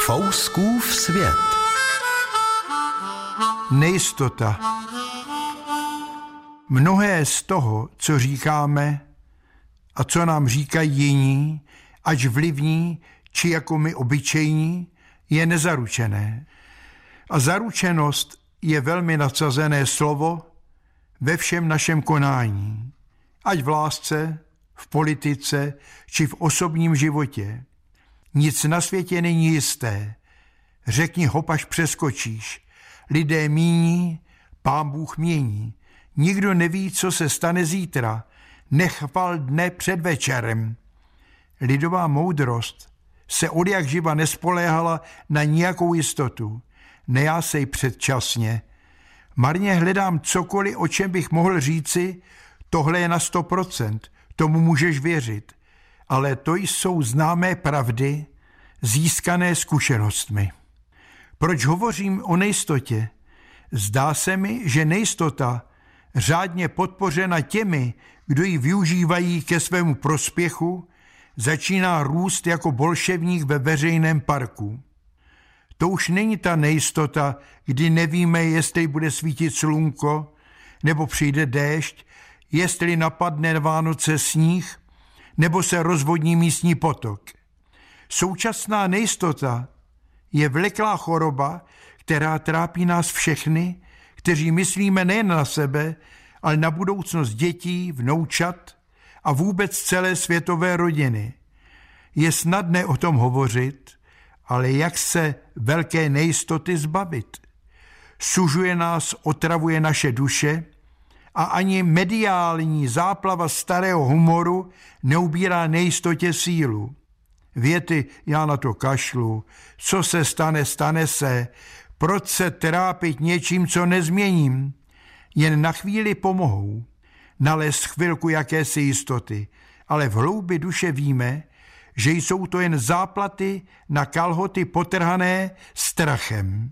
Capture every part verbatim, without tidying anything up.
Fouskův svět. Nejistota. Mnohé z toho, co říkáme a co nám říkají jiní, ať vlivní, či jako my obyčejní, je nezaručené. A zaručenost je velmi nadsazené slovo ve všem našem konání, ať v lásce, v politice, či v osobním životě. Nic na světě není jisté. Řekni hop, až přeskočíš. Lidé míní, Pán Bůh mění. Nikdo neví, co se stane zítra. Nechval dne před večerem. Lidová moudrost se odjakživa nespoléhala na nijakou jistotu. Nejásej předčasně. Marně hledám cokoliv, o čem bych mohl říci, tohle je na sto procent, tomu můžeš věřit. Ale to jsou známé pravdy, získané zkušenostmi. Proč hovořím o nejistotě? Zdá se mi, že nejistota, řádně podpořena těmi, kdo ji využívají ke svému prospěchu, začíná růst jako bolševník ve veřejném parku. To už není ta nejistota, kdy nevíme, jestli bude svítit slunko, nebo přijde déšť, jestli napadne na Vánoce sníh, nebo se rozvodní místní potok. Současná nejistota je vleklá choroba, která trápí nás všechny, kteří myslíme nejen na sebe, ale na budoucnost dětí, vnoučat a vůbec celé světové rodiny. Je snadné o tom hovořit, ale jak se velké nejistoty zbavit? Sužuje nás, otravuje naše duše a ani mediální záplava starého humoru neubírá nejistotě sílu. Věty, já na to kašlu, co se stane, stane se, proč se trápit něčím, co nezměním, jen na chvíli pomohou nalézt chvilku jakési jistoty, ale v hloubi duše víme, že jsou to jen záplaty na kalhoty potrhané strachem.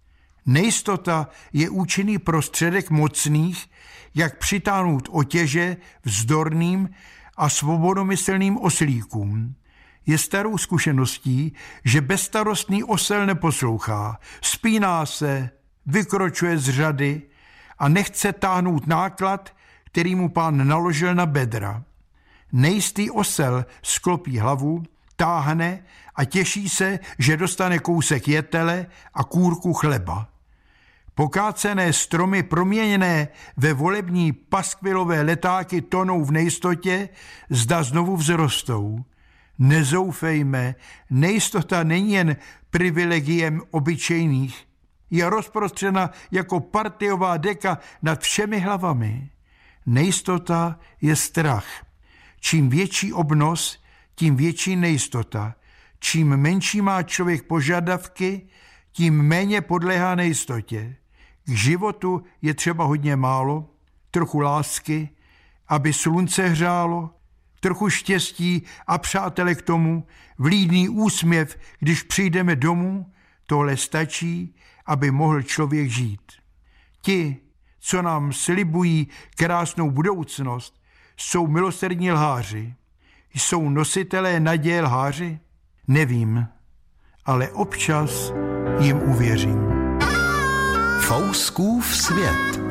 Nejistota je účinný prostředek mocných, jak přitáhnout otěže vzdorným a svobodomyslným oslíkům. Je starou zkušeností, že bezstarostný osel neposlouchá, spíná se, vykročuje z řady a nechce táhnout náklad, který mu Pán naložil na bedra. Nejistý osel sklopí hlavu, táhne a těší se, že dostane kousek jetele a kůrku chleba. Pokácené stromy proměněné ve volební paskvilové letáky tonou v nejistotě, zda znovu vzrostou. Nezoufejme, nejistota není jen privilegiem obyčejných. Je rozprostřena jako partiová deka nad všemi hlavami. Nejistota je strach. Čím větší obnos, tím větší nejistota. Čím menší má člověk požadavky, tím méně podléhá nejistotě. K životu je třeba hodně málo, trochu lásky, aby slunce hřálo, trochu štěstí a přátele k tomu, vlídný úsměv, když přijdeme domů, tohle stačí, aby mohl člověk žít. Ti, co nám slibují krásnou budoucnost, jsou milosrdní lháři. Jsou nositelé naděje lháři? Nevím, ale občas jim uvěřím. Fouskův svět.